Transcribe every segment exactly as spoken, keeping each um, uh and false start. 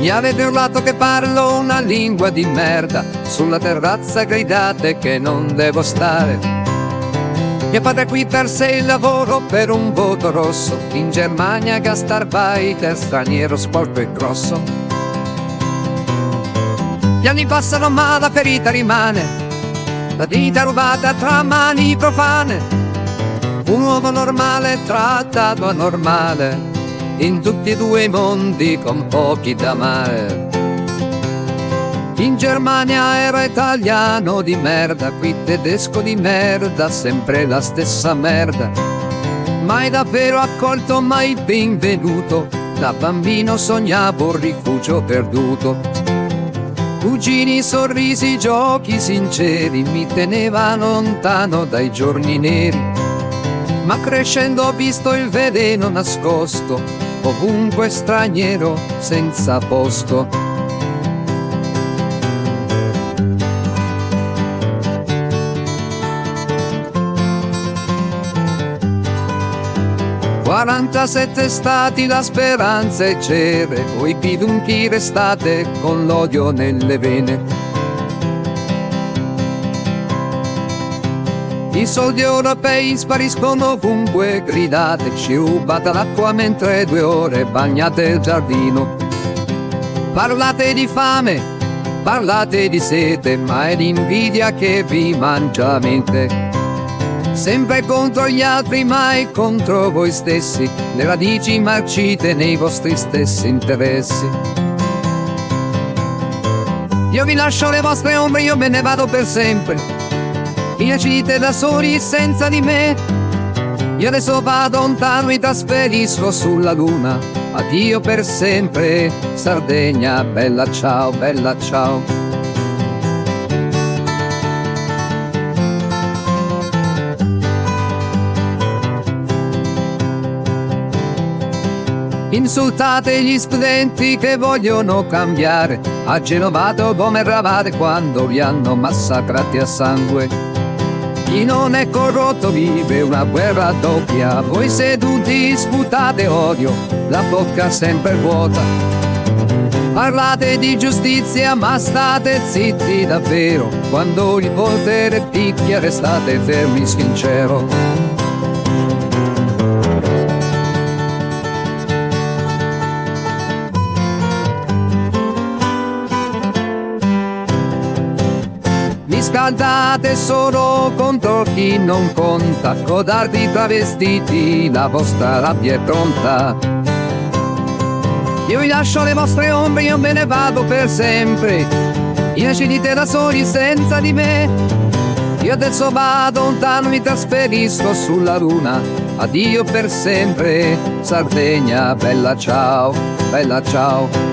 Mi avete urlato che parlo una lingua di merda, sulla terrazza gridate che non devo stare. Mio padre qui perse il lavoro per un voto rosso, in Germania gastarbeiter, straniero sporco e grosso. Gli anni passano ma la ferita rimane, la vita rubata tra mani profane. Un uomo normale trattato anormale, in tutti e due i mondi con pochi da amare. In Germania era italiano di merda, qui tedesco di merda, sempre la stessa merda. Mai davvero accolto, mai benvenuto, da bambino sognavo un rifugio perduto. Cugini, sorrisi, giochi sinceri, mi tenevano lontano dai giorni neri. Ma crescendo ho visto il veleno nascosto, ovunque straniero senza posto. quarantasette stati la speranza e c'era, voi pidunchi restate con l'odio nelle vene. I soldi europei spariscono ovunque, gridate, ci rubate l'acqua mentre due ore bagnate il giardino. Parlate di fame, parlate di sete, ma è l'invidia che vi mangia la mente. Sempre contro gli altri, mai contro voi stessi, le radici marcite nei vostri stessi interessi. Io vi lascio le vostre ombre, io me ne vado per sempre. Decidete da soli senza di me. Io adesso vado lontano, mi trasferisco sulla luna. Addio per sempre, Sardegna, bella ciao, bella ciao. Insultate gli studenti che vogliono cambiare, a Genovato come eravate quando li hanno massacrati a sangue. Chi non è corrotto vive una guerra doppia, voi seduti sputate odio, la bocca sempre vuota. Parlate di giustizia ma state zitti davvero, quando il potere picchia restate fermi sincero. Scaldate solo contro chi non conta, codardi travestiti, la vostra rabbia è pronta. Io vi lascio le vostre ombre, io me ne vado per sempre. Decidete da soli senza di me. Io adesso vado lontano, mi trasferisco sulla luna. Addio per sempre, Sardegna, bella ciao, bella ciao.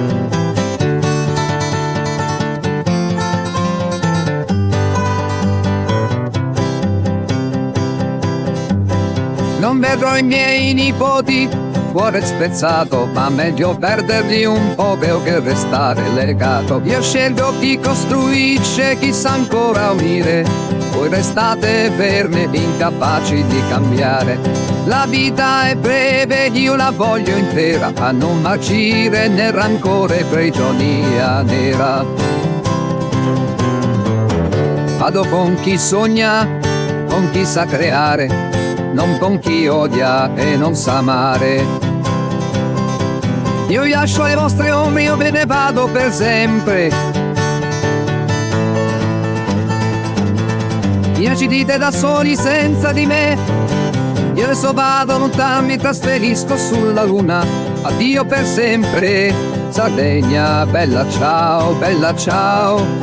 Non vedrò i miei nipoti, cuore spezzato, ma meglio perderli un po' che restare legato. Io scelgo chi costruisce, chi sa ancora unire, voi restate fermi, incapaci di cambiare. La vita è breve, io la voglio intera, a non marcire nel rancore, prigionia nera. Vado con chi sogna, con chi sa creare, non con chi odia e non sa amare. Io vi lascio le vostre ombre, io ve ne vado per sempre. Decidete da soli senza di me. Io adesso vado lontano, mi trasferisco sulla luna. Addio per sempre, Sardegna, bella ciao, bella ciao.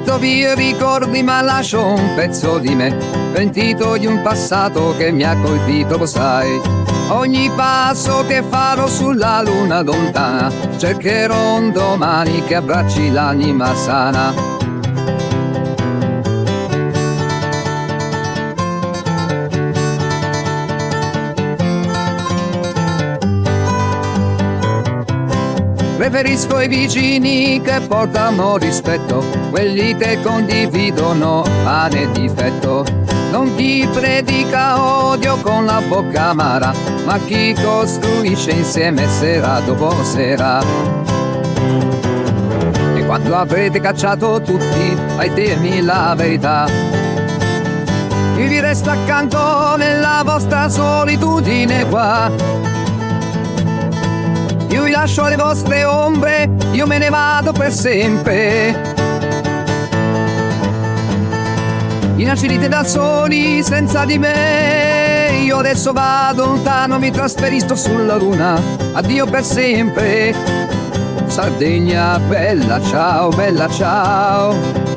porto via i ricordi ma lascio un pezzo di me, pentito di un passato che mi ha colpito, lo sai. Ogni passo che farò sulla luna lontana, cercherò un domani che abbracci l'anima sana. Preferisco i vicini che portano rispetto, quelli che condividono pane e difetto. Non chi predica odio con la bocca amara, ma chi costruisce insieme sera dopo sera. E quando avrete cacciato tutti ai temi la verità, io vi resto accanto nella vostra solitudine qua. Io vi lascio le vostre ombre, io me ne vado per sempre. Inacidite da soli senza di me, io adesso vado lontano, mi trasferisco sulla luna, addio per sempre. Sardegna bella ciao, bella ciao.